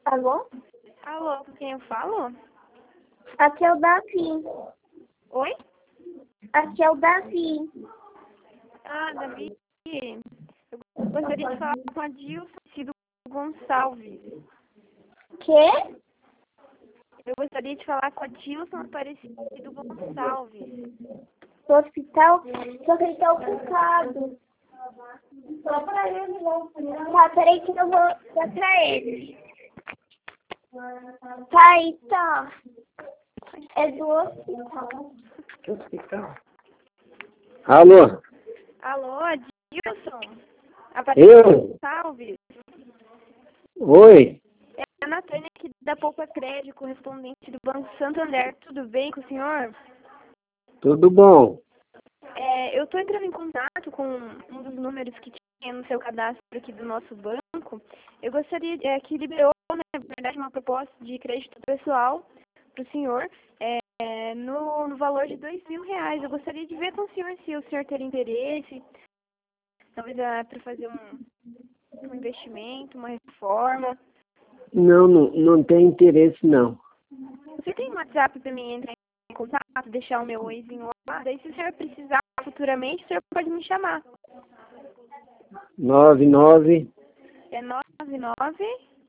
Alô? Alô, com quem eu falo? Aqui é o Davi. Oi? Aqui é o Davi. Ah, Davi. Eu gostaria de falar com a Dilson Gonçalves. Quê? Eu gostaria de falar com a Dilson Aparecido Gonçalves. Do hospital? Só que ele tá ocupado. Só pra ele, não. Tá, peraí que eu vou dar pra ele. Tá aí, tá. É do hospital. Que hospital? Alô? Alô, Dilson Eu? Aparecido Gonçalves. Oi? É a Natânia aqui da Poupa Crédito, correspondente do Banco Santander. Tudo bem com o senhor? Tudo bom? Eu estou entrando em contato com um dos números que tinha no seu cadastro aqui do nosso banco. Eu gostaria que liberou, na verdade, uma proposta de crédito pessoal para o senhor no valor de R$ 2.000. Eu gostaria de ver com o senhor se o senhor teria interesse, talvez para fazer um investimento, uma reforma. Não tem interesse, não. Você tem um WhatsApp para mim entrar em contato, deixar o meu oizinho lá? Daí, se o senhor precisar futuramente, o senhor pode me chamar. 99 É 99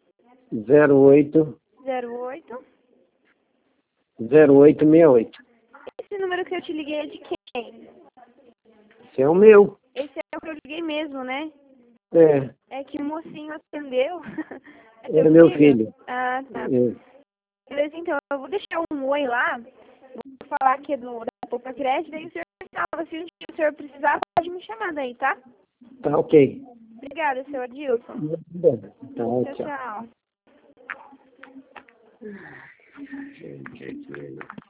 08 08. 0868. Esse número que eu te liguei é de quem? Esse é o meu. Esse é o que eu liguei mesmo, né? É, É que o mocinho atendeu. É é teu meu filho. Ah, tá. É. Beleza, então eu vou deixar um oi lá. Vou falar que é da Poupa Crédito. Daí o senhor fala, se o senhor precisar, pode me chamar daí, tá? Tá ok. Obrigada, senhor Adilson. Tá, Tchau, tchau. tchau.